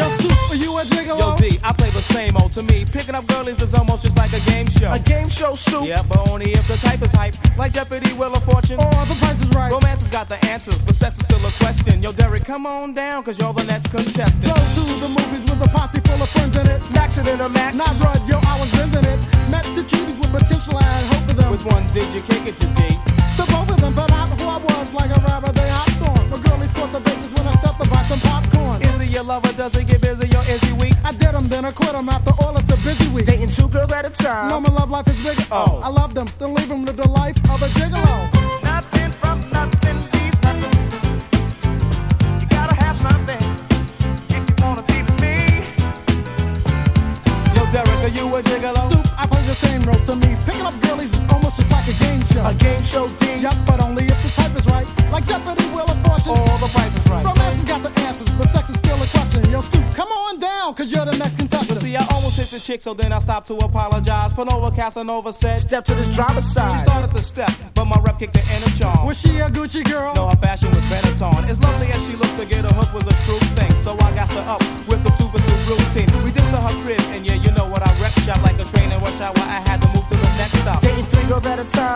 Yo, Super, you a gigolo? Yo, D, I play the same old. To me, picking up girlies is almost just like a game show. A game show, Soup? Yeah, but only if the type is hype. Like Jeopardy, Wheel of Fortune. Or The Price is Right. Romance has got the answers, but sex is still a question. Yo, Derek, come on down, cause you're the next contestant. Go to the movies with a posse full of friends in it. Maxing in a max. Not Rud, yo, I was benzing it. Met the cuties with potential, I had hope for them. Which one did you kick it to, D? The both of them found out who I was like a rabbit they hopped on. The girlies caught the babies when I stepped to buy some popcorn. Is he your lover? Does he get busy or is he weak? I did them, then I quit them. After all, it's a busy week. Dating two girls at a time. No, my love life is bigger. Oh. I love them, then leave them to the life of a gigolo. Nothing from nothing leaves nothing. You gotta have something if you wanna be with me. Yo, Derek, are you a gigolo? Soup, I play the same role to me. Picking up girlies is almost just like a game show. A game show, D. Yup, but only if the type is right. Like Jeopardy, Wheel of Fortune. All the Price is Right. Romance has got the answers, but sex is still a question. Yo, Soup, come on down, cause you're the next contestant. See, I almost hit the chick, so then I stopped to apologize. Panova Casanova said, Step to this driver's side. she started to step, but my rep kicked the inner charm. Was she a Gucci girl? No, her fashion was Benetton. As lovely as she looked, to get a hook was a true thing. So I got her up with the super suit routine. We did to her crib, and yeah, you know what, I wrecked shop like a train in rush hour. I had to move to the next stop. Dating three girls at a time.